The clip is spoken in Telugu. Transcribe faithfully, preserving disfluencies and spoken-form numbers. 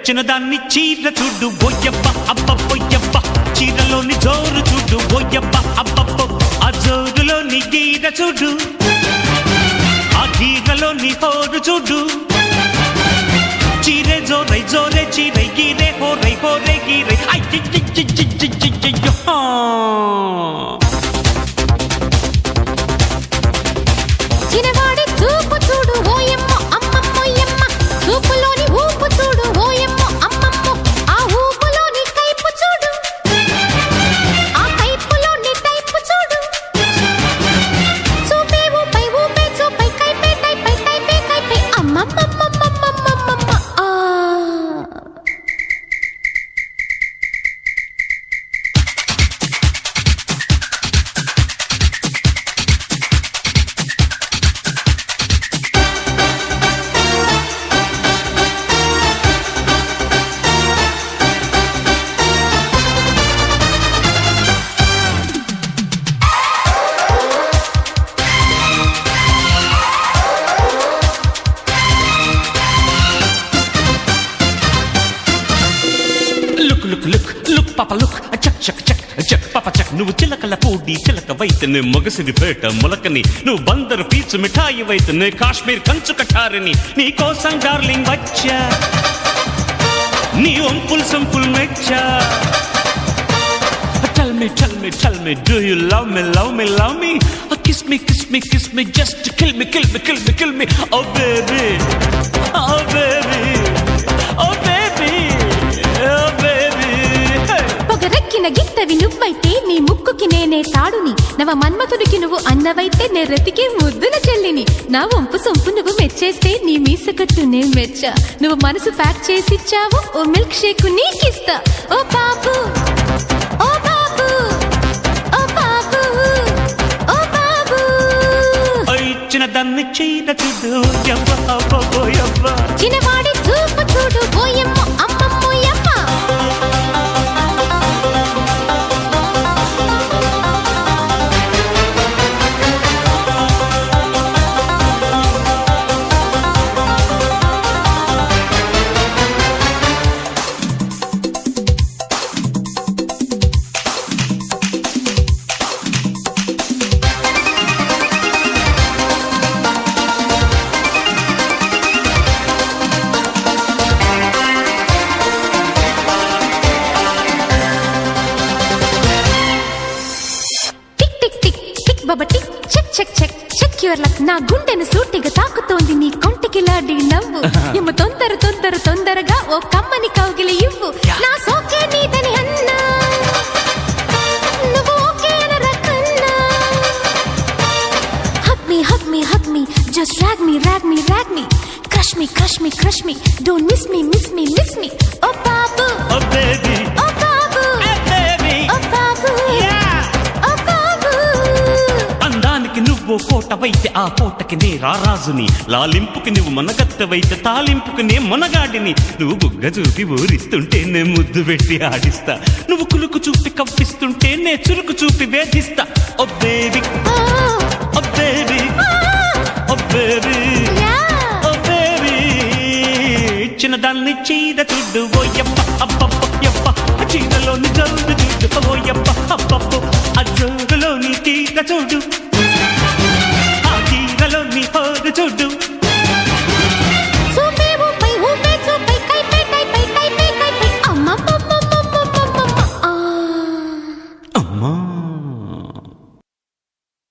చిన్నదాన్ని చీర చూడు ఓయబ్బ అబ్బబ్బొయ్యబ్బ చీరలోని జోరు చూడు ఓయబ్బ అబ్బబ్బో ఆ జోరులోని గీర చూడు ఆ గీరలోని హోరు చూడు చీరే జోరై జోరే చీరై గీరే హోరై హోరే గీరై అయ్యో చిన్నవాడి చూపు చూడు ఓయమ్మ అమ్మమ్మోయమ్మ చూపులోని ఊపు చూడు ఓయమ్మ అమ్మమ్మ ఆ ఊపులోని కైపు చూడు ఆ కైపులోని టైపు చూడు చూపే ఊపై ఊపే చూపై కైపే టైపై టైపే కైపై అమ్మమ్మమ్మమ్మమ్మమ్మమ్మ ఆ లుక్ లుక్ లుక్ పాప లుక్ చక్ చక్ చక్ చక్ పాప చక్ నువ్వు చిలకల పూడి చిలక వైతనే మొగసిరి పేట మొలకని నువ్వు బందరు పీచు మిఠాయి వైతనే కాశ్మీర్ కంచు కఠారిని నీ కోసం డార్లింగ్ వచ్చా నీ ఒంపుల్ సంపుల్ మెచ్చా Tell me, tell me, tell me, do you love me, love me, love me? Oh, kiss me, kiss me, kiss me, just to kill me, kill me, kill me, kill me. Oh baby, oh baby, oh baby, oh baby. Hey. పొగరెక్కిన గిత్తవి నువ్వైతే నీ ముక్కుకి నేనే తాడుని నవ మన్మథుడికి నువ్వు అన్నవైతే నే రతికి ముద్దుల చెల్లిని నా వంపు సొంపు నువ్వు మెచ్చేస్తే నీ మీసకట్టు నే మెచ్చా నువ్వు మనసు ప్యాక్ చేసిచ్చావు ఓ మిల్క్ షేక్ నీకిస్తా ఓ బాబు ఓ బాబు ఓ బాబు ఓ బాబు చిన్నదాన్ని చీర చూడు యవ్వ అబ్బో యవ్వ చిన్నవాడి చూపు చూడు ఓయమ్మ అమ్మమ్మోయమ్మ బాబా tick check check check check your luck నా గుండెను సూటిగా తాకుతోంది నీ కొంటికి లాడి నవ్వు ఎమ్మ తొందర తొందర తొందరగా ఓ కమ్మని కౌగిలి ఇవ్వు నా సోకే నీదని అన్నా నువ్వు ఓకే అనరకన్నా hug me hug me hug me just drag me drag me drag me crush me crush me crush me don't miss me miss me miss me ఓ బాబు ఓ బేబీ ఓ బాబు ఏ బేబీ ఓ బాబు ఓ బాబు అందానికి నువ్వు కోటవైతే ఆ కోటకి నే రారాజుని లాలింపుకి నువ్వు మనగత్తవైతే తాలింపుకి నే మనగాడిని నువ్వు బుగ్గ చూపి ఊరిస్తుంటే నే ముద్దు పెట్టి ఆడిస్తా నువ్వు కులుకు చూపి కవ్విస్తుంటే నే చురుకు చూపి వేధిస్తా ఓ బేబీ ఓ బేబీ ఓ బేబీ ఓ బేబీ చిన్నదాన్ని చీర చూడు ఓయప్ప అబ్బబ్బ యప్ప చీరలోని జోరు చూడు ఓయప్ప అబ్బబ్బో ఆ జోరులోని తీర చూడు ఆ తీరలోని హోరు చూడు